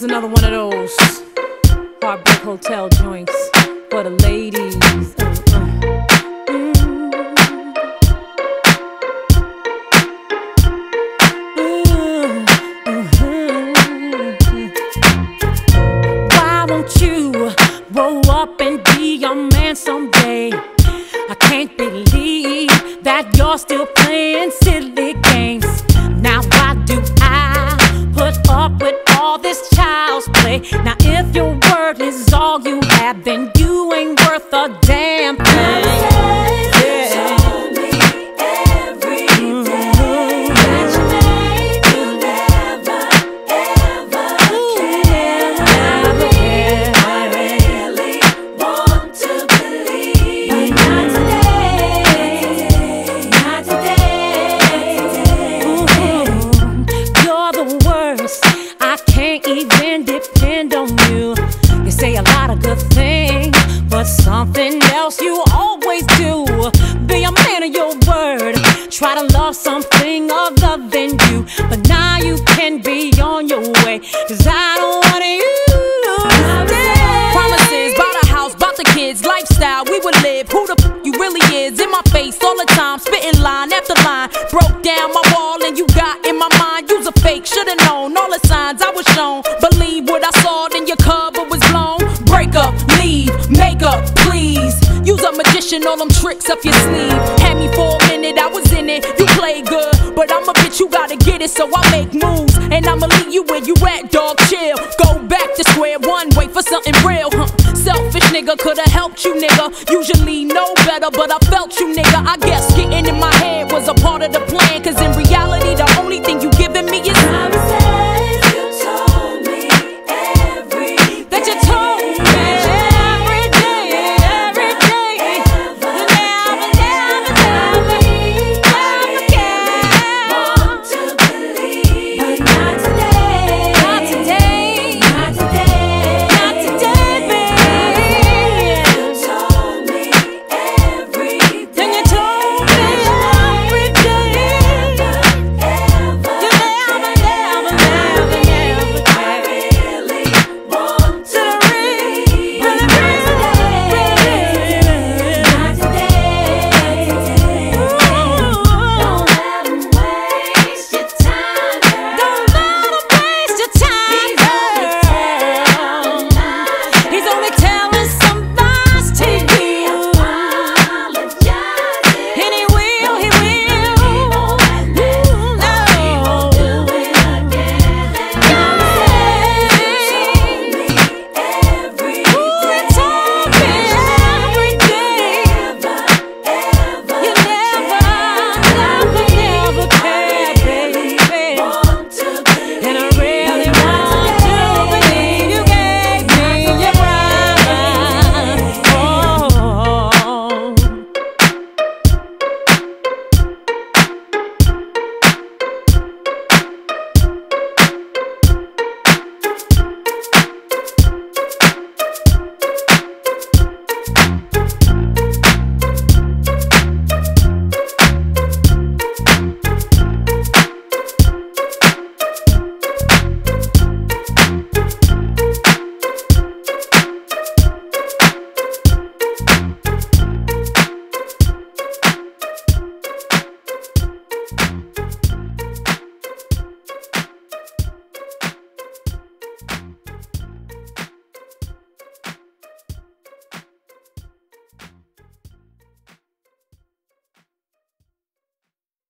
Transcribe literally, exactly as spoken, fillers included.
is another one of those Heartbreak Hotel joints for the ladies. Uh, uh. Grow up and be your man someday. I can't believe that you're still playing silly games. Now why do I put up with all this child's play? Now if your word is all you have, then you ain't worth a damn thing. I can't even depend on you. You say a lot of good things, but something else you always do. Be a man of your word. Try to love something other than you. But now you can be on your way, 'cause I don't want you. Promises, bought a house, bought the kids, lifestyle we would live. Who the f you really is? In my face all the time, spitting line after line. Broke down my wall and you got in my mind. You's a fake, should've known all the signs I was shown. Believe what I saw, then your cover was blown. Break up, leave, make up, please. Use a magician, all them tricks up your sleeve. Had me for a minute, I was in it. You play good, but I'm a bitch, you gotta get it, so I make moves. And I'ma leave you where you at, dog, chill. Go back to square one, wait for something real, huh? Selfish nigga, could've helped you, nigga. Usually know better, but I felt you, nigga. I guess getting in my head was a part of the plan, 'cause in